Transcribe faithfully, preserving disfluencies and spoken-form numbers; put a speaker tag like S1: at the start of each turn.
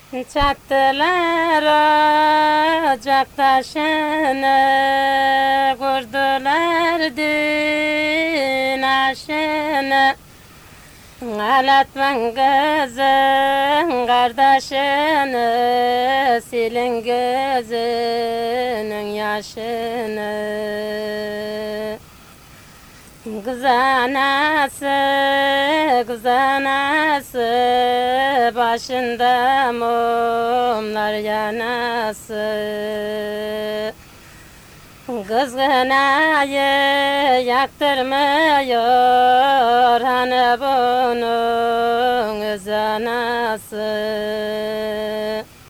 S1: Çattılar ocak taşını, kurdular din aşını. Ağlatman kızın kardeşini, silin gözünün yaşını. Kız anası, kız anası, başında mumlar yanası. Kızgınayı yaktırmıyor, hani bunun öz anası.